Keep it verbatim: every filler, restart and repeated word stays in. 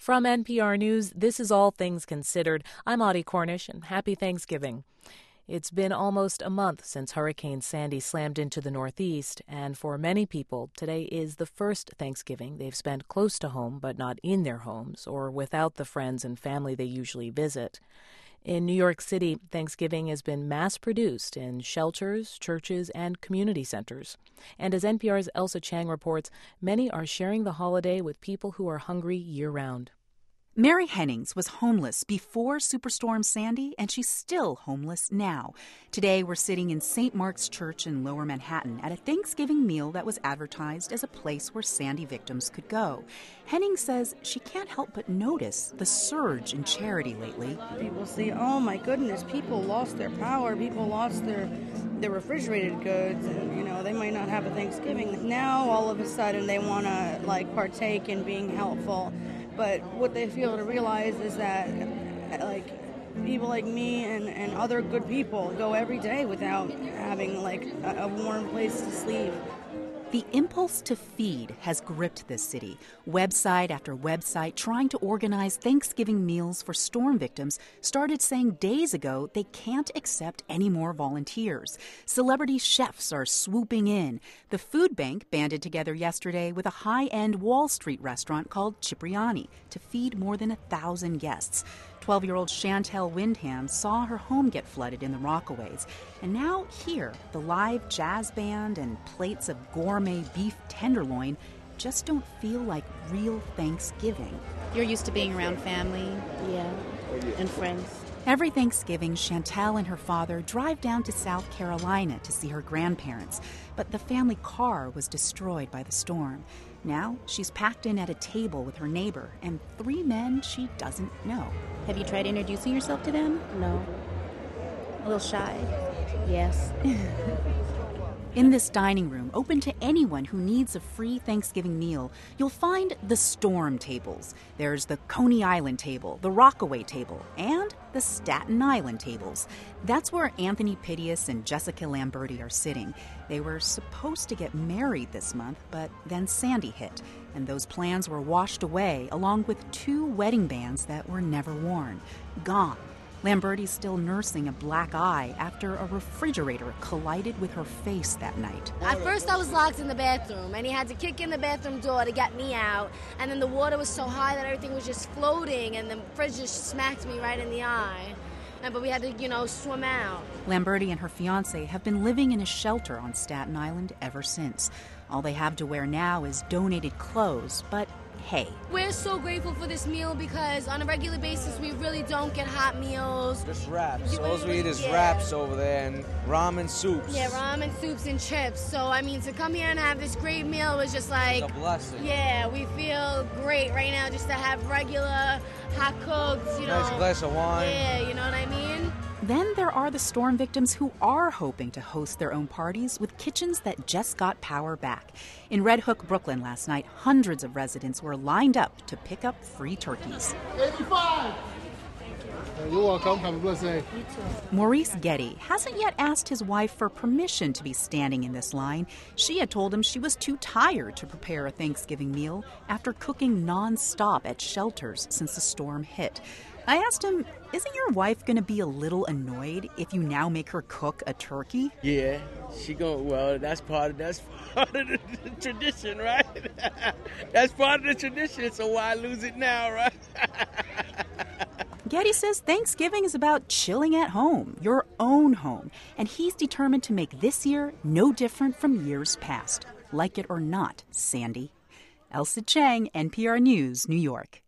From N P R News, this is All Things Considered. I'm Audie Cornish, and happy Thanksgiving. It's been almost a month since Hurricane Sandy slammed into the Northeast, and for many people, today is the first Thanksgiving they've spent close to home but not in their homes or without the friends and family they usually visit. In New York City, Thanksgiving has been mass-produced in shelters, churches, and community centers. And as N P R's Elsa Chang reports, many are sharing the holiday with people who are hungry year-round. Mary Hennings was homeless before Superstorm Sandy, and she's still homeless now. Today, we're sitting in Saint Mark's Church in Lower Manhattan at a Thanksgiving meal that was advertised as a place where Sandy victims could go. Hennings says she can't help but notice the surge in charity lately. People see, oh my goodness, people lost their power, people lost their their refrigerated goods, and you know, they might not have a Thanksgiving. Now, all of a sudden, they want to like partake in being helpful. But what they fail to realize is that, like, people like me and, and other good people go every day without having, like, a, a warm place to sleep. The impulse to feed has gripped this city. Website after website trying to organize Thanksgiving meals for storm victims started saying days ago they can't accept any more volunteers. Celebrity chefs are swooping in. The food bank banded together yesterday with a high-end Wall Street restaurant called Cipriani to feed more than a thousand guests. twelve-year-old Chantel Windham saw her home get flooded in the Rockaways. And now here, the live jazz band and plates of gourmet beef tenderloin just don't feel like real Thanksgiving. You're used to being around family, yeah, and friends. Every Thanksgiving, Chantel and her father drive down to South Carolina to see her grandparents, but the family car was destroyed by the storm. Now she's packed in at a table with her neighbor and three men she doesn't know. Have you tried introducing yourself to them? No. A little shy? Yes. In this dining room, open to anyone who needs a free Thanksgiving meal, you'll find the storm tables. There's the Coney Island table, the Rockaway table, and the Staten Island tables. That's where Anthony Pitius and Jessica Lamberti are sitting. They were supposed to get married this month, but then Sandy hit, and those plans were washed away along with two wedding bands that were never worn. Gone. Lamberti's still nursing a black eye after a refrigerator collided with her face that night. At first I was locked in the bathroom, and he had to kick in the bathroom door to get me out, and then the water was so high that everything was just floating, and the fridge just smacked me right in the eye. And, but we had to, you know, swim out. Lamberti and her fiancé have been living in a shelter on Staten Island ever since. All they have to wear now is donated clothes, but hey. We're so grateful for this meal because on a regular basis we really don't get hot meals. Just wraps. You All we eat is yeah. wraps over there and ramen soups. Yeah, ramen soups and chips. So, I mean, to come here and have this great meal was just like... It's a blessing. Yeah, we feel great right now just to have regular, hot-cooked, you know... Nice glass of wine. Yeah, you know what I mean? Then there are the storm victims who are hoping to host their own parties with kitchens that just got power back. In Red Hook, Brooklyn last night, hundreds of residents were lined up to pick up free turkeys. eighty-five! You're welcome. Have a blessed day. You too. Maurice Getty hasn't yet asked his wife for permission to be standing in this line. She had told him she was too tired to prepare a Thanksgiving meal after cooking nonstop at shelters since the storm hit. I asked him, isn't your wife going to be a little annoyed if you now make her cook a turkey? Yeah, she going, well, that's part of, that's part of the, the tradition, right? That's part of the tradition, so why lose it now, right? Getty says Thanksgiving is about chilling at home, your own home, and he's determined to make this year no different from years past. Like it or not, Sandy. Elsa Chang, N P R News, New York.